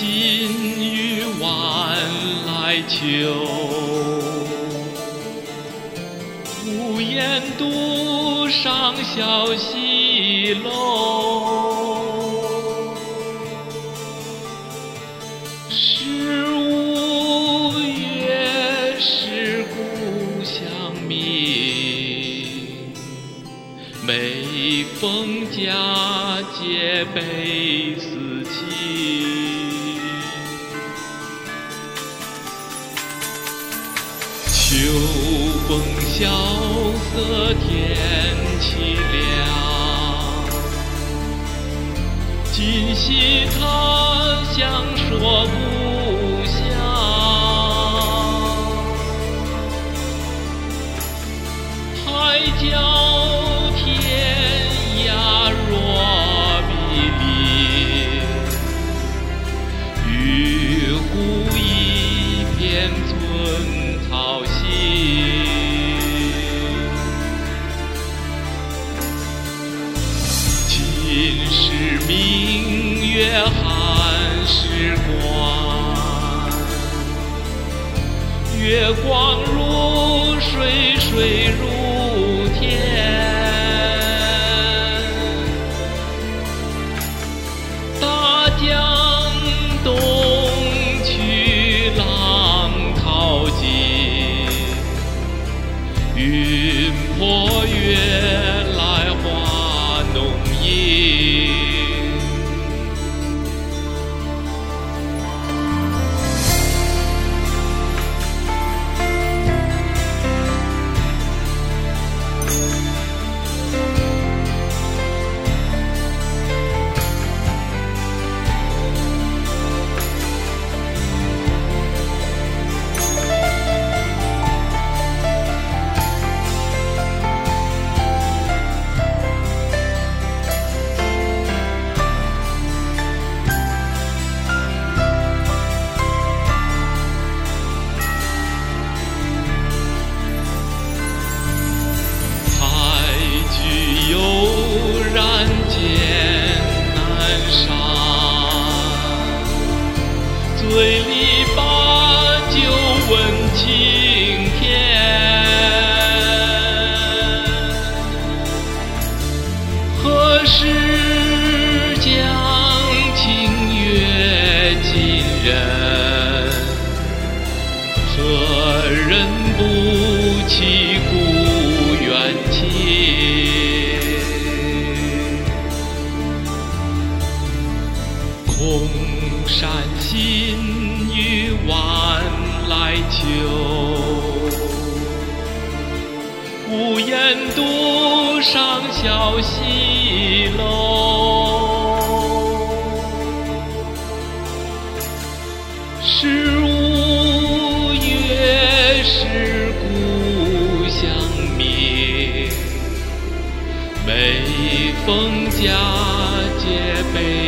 心与晚来求，无言独上小西楼。十五月是故乡明，每逢佳节倍思亲。秋风萧瑟，天凄凉，今夕他乡说故乡。海角天涯若比邻，玉壶一片寸草心。今是明月汉时关，月光如水，水如天。大江东去，浪淘尽，云破月来花浓荫。醉里把酒问青天，何时将清月尽人？何人不起故园情？空山新雨晚来求，无言独上小西楼。十五月是故乡明，每逢佳节倍